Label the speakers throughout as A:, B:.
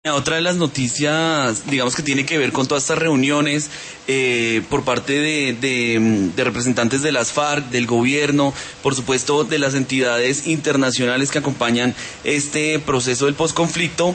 A: Otra de las noticias, digamos que tiene que ver con todas estas reuniones por parte de representantes de las FARC, del gobierno, por supuesto de las entidades internacionales que acompañan este proceso del posconflicto.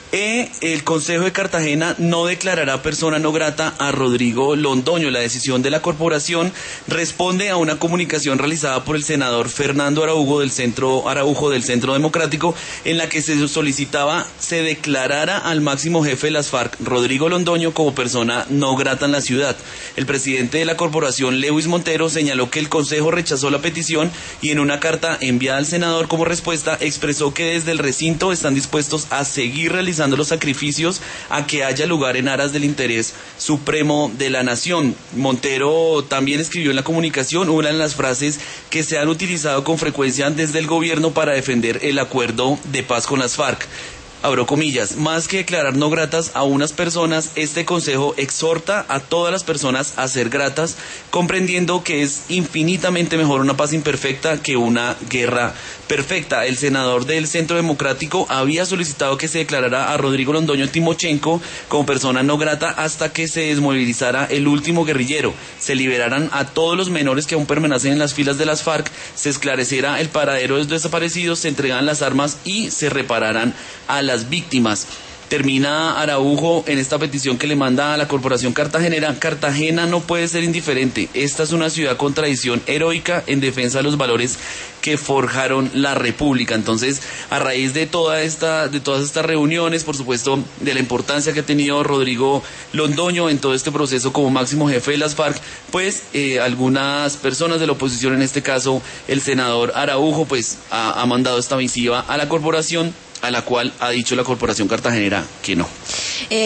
A: El Consejo de Cartagena no declarará persona no grata a Rodrigo Londoño. La decisión de la corporación responde a una comunicación realizada por el senador Fernando Araujo del Centro Democrático, en la que se solicitaba se declarara al máximo jefe de las FARC, Rodrigo Londoño, como persona no grata en la ciudad. El presidente de la corporación, Lewis Montero, señaló que el Consejo rechazó la petición y en una carta enviada al senador como respuesta expresó que desde el recinto están dispuestos a seguir realizando los sacrificios a que haya lugar en aras del interés supremo de la nación. Montero también escribió en la comunicación una de las frases que se han utilizado con frecuencia desde el gobierno para defender el acuerdo de paz con las FARC. Abro comillas, más que declarar no gratas a unas personas, este consejo exhorta a todas las personas a ser gratas, comprendiendo que es infinitamente mejor una paz imperfecta que una guerra perfecta. El senador del Centro Democrático había solicitado que se declarara a Rodrigo Londoño Timochenko como persona no grata hasta que se desmovilizara el último guerrillero, se liberaran a todos los menores que aún permanecen en las filas de las FARC, se esclareciera el paradero de los desaparecidos, se entregaran las armas y se repararan a las víctimas. Termina Araujo en esta petición que le manda a la Corporación Cartagenera: Cartagena no puede ser indiferente. Esta es una ciudad con tradición heroica en defensa de los valores que forjaron la República. Entonces, a raíz de todas estas reuniones, por supuesto, de la importancia que ha tenido Rodrigo Londoño en todo este proceso como máximo jefe de las FARC, pues algunas personas de la oposición, en este caso el senador Araujo, pues ha mandado esta misiva a la corporación, a la cual ha dicho la Corporación Cartagenera que no.